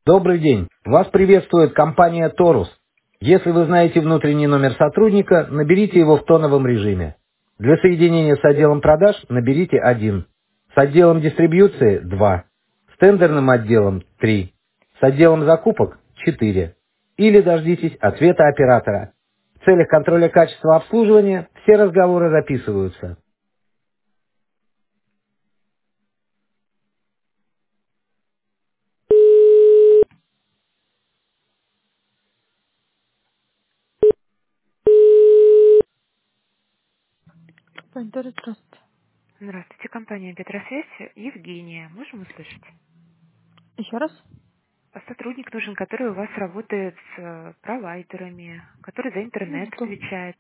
Добрый день. Вас приветствует компания Торус. Если вы знаете внутренний номер сотрудника, наберите его в тоновом режиме. Для соединения с отделом продаж наберите 1. С отделом дистрибьюции 2. С тендерным отделом 3. С отделом закупок 4. Или дождитесь ответа оператора. В целях контроля качества обслуживания все разговоры записываются. Пойдет просто. Здравствуйте, компания Петросвязь. Евгения, можем услышать? Еще раз. А сотрудник нужен, который у вас работает с провайдерами, который за интернет Минуту. отвечает.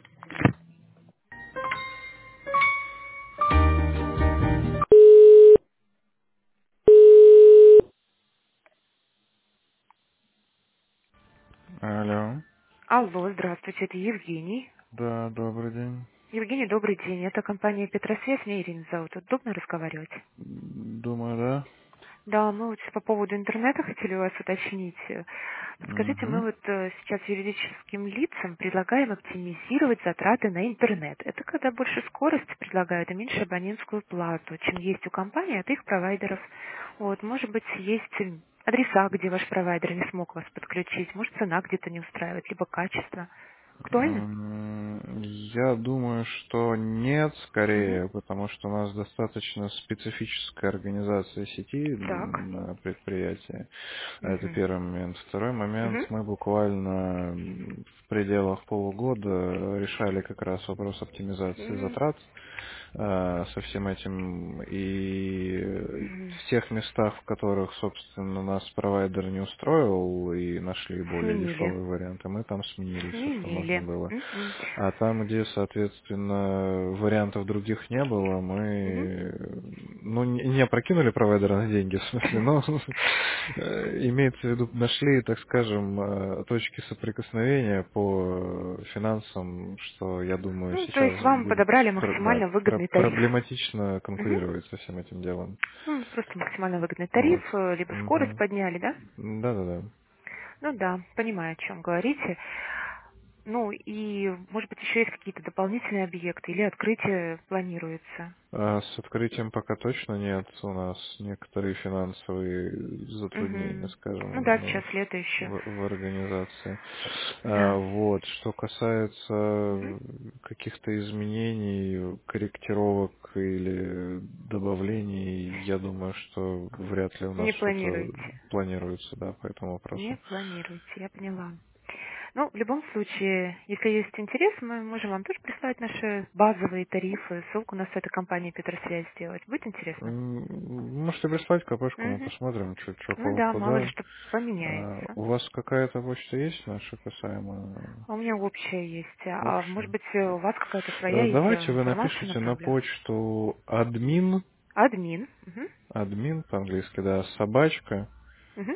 Алло. Алло, здравствуйте, это Евгений. Да, добрый день. Евгений, добрый день. Это компания Петросвязь, меня Ирина зовут. Удобно разговаривать? Думаю, да. Да, мы вот по поводу интернета хотели у вас уточнить. Подскажите, мы Угу. вот сейчас юридическим лицам предлагаем оптимизировать затраты на интернет. Это когда больше скорости предлагают и меньше абонентскую плату, чем есть у компаний от их провайдеров. Вот, может быть, есть адреса, где ваш провайдер не смог вас подключить, может, цена где-то не устраивает, либо качество. Актуально? Я думаю, что нет, Угу. скорее, потому что у нас достаточно специфическая организация сети Так. на предприятии. Это Угу. первый момент. Второй момент, Угу. мы буквально в пределах полугода решали как раз вопрос оптимизации затрат со всем этим. И Угу. в тех местах, в которых, собственно, нас провайдер не устроил и нашли более Сменили. дешевые варианты, мы там сменили все, что можно Сменили. было. Мгм. А там, где, соответственно, вариантов других не было, Мгм. мы, ну, не опрокинули провайдера на деньги, в смысле, но имеется в виду, нашли, так скажем, точки соприкосновения по финансам, что, я думаю, Ну, то есть сейчас вам будет, подобрали да, максимально выгодный тариф. проблематично Мгм. конкурировать со всем этим делом. Ну, просто максимально выгодный тариф, Вот. либо скорость Мгм. подняли, да? Да-да-да. Ну да, понимаю, о чем говорите. Ну и, может быть, еще есть какие-то дополнительные объекты или открытие планируется? С открытием пока точно нет. У нас некоторые финансовые затруднения, Угу. скажем, Ну да, сейчас лето еще. в организации. Да. Вот. Что Мгм. касается каких-то изменений, корректировок или добавлений, я думаю, что вряд ли у нас Не что-то планируете? планируется, да, по этому Не вопросу. планируете, я поняла. Ну, в любом случае, если есть интерес, мы можем вам тоже прислать наши базовые тарифы, ссылку на сайт компании Петросвязь сделать. Будет интересно? Можете прислать КПшку, мы Мгм. посмотрим, что Ну кого да, мало ли куда. что поменяется. У вас какая-то почта есть наша касаемо А у меня общая есть. А может общей? быть, у вас какая-то своя есть, я Давайте вам вы информацию напишите на направлю. почту админ, Админ. Мгм. админ по-английски, да, собачка, Мгм.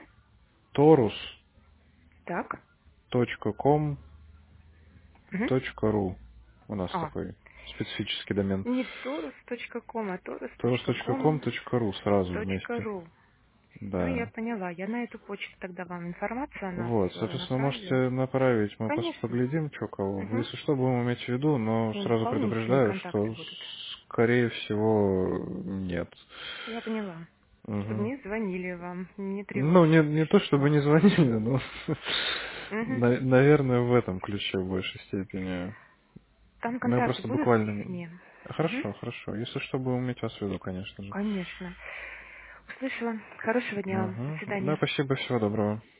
Так. torus.com.ru. Мгм. У нас А, такой специфический домен. не torus.com, а torus.com.ru сразу вместе. torus.com.ru. Ну, я Да. поняла. Я на эту почту тогда вам информацию о нас Вот, соответственно, направлю. можете направить, мы Конечно. поглядим, что кого. Угу. Если что, будем иметь в виду, но И сразу дополнительные предупреждаю, контакты что будут. скорее всего нет. Я поняла. Чтобы Мгм. не звонили вам, не Ну, тревожили, не если то чтобы что. не звонили, но, Угу. наверное, в этом ключе в большей степени. Там Мы контакты просто будут в буквально... письме. Угу. Хорошо, хорошо. Если что, будем иметь вас в виду, конечно же. Конечно. Услышала. Хорошего дня вам. До Мгм. Да, свидания. спасибо, всего доброго.